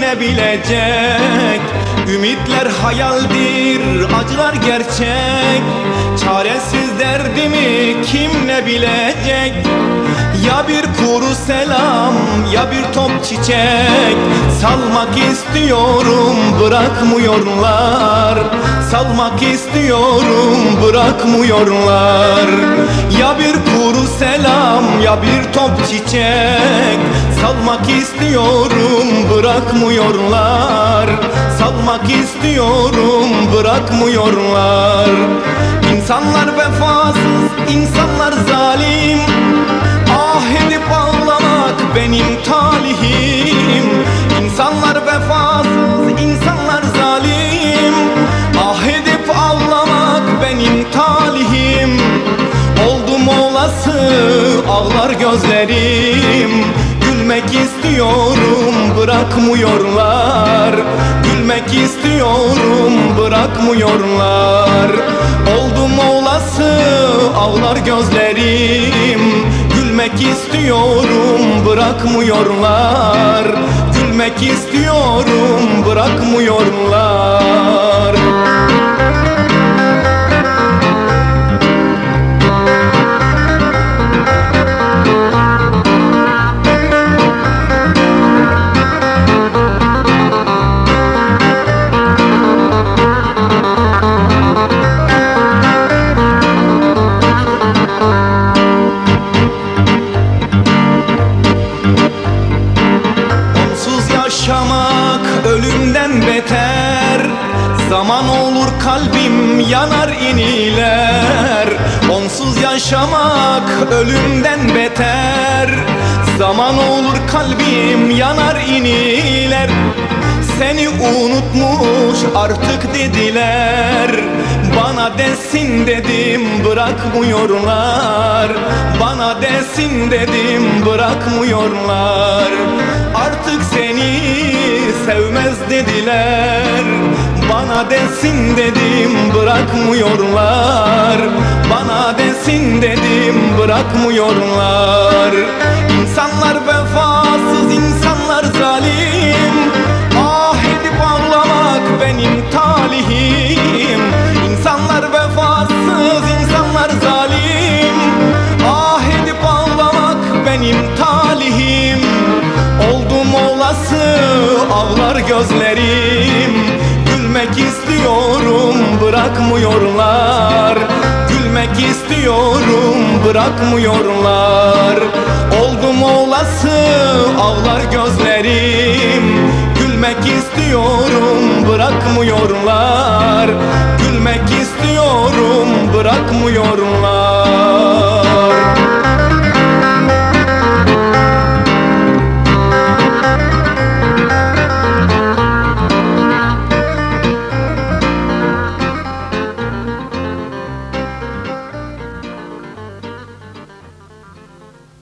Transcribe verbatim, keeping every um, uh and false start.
ne bilecek? Ümitler hayaldir, acılar gerçek. Çaresiz derdimi kim ne bilecek? Ya bir kuru selam, ya bir top çiçek. Salmak istiyorum, bırakmıyorlar. Salmak istiyorum, bırakmıyorlar. Ya bir kuru selam, ya bir top çiçek. Salmak istiyorum, bırakmıyorlar. Salmak istiyorum, bırakmıyorlar. İnsanlar vefasız, insanlar zalim. Ah edip ağlamak benim talihim. İnsanlar vefasız, insanlar zalim. Ah edip ağlamak benim talihim. Oldum olası ağlar gözlerim. Gülmek istiyorum, bırakmıyorlar. Gülmek istiyorum, bırakmıyorlar. Oldum olası ağlar gözlerim. Gülmek istiyorum, bırakmıyorlar. Gülmek istiyorum, bırakmıyorlar. Yaşamak ölümden beter. Zaman olur kalbim yanar iniler. Onsuz yaşamak ölümden beter. Zaman olur kalbim yanar iniler. Seni unutmuş artık dediler. Bana desin dedim bırakmıyorlar. Bana desin dedim bırakmıyorlar. Artık seni sevmez dediler. Bana desin dedim bırakmıyorlar. Bana desin dedim bırakmıyorlar. İnsanlar vefasız, insanlar zalim. Ah edip ağlamak benim talihim. İnsanlar vefasız, insanlar zalim. Ah edip ağlamak benim talihim. Oldum olası ağlar gözlerim. Gülmek istiyorum, bırakmıyorlar. Gülmek istiyorum, bırakmıyorlar. Oldum olası ağlar gözlerim. Gülmek istiyorum, bırakmıyorlar. Gülmek istiyorum, bırakmıyorlar.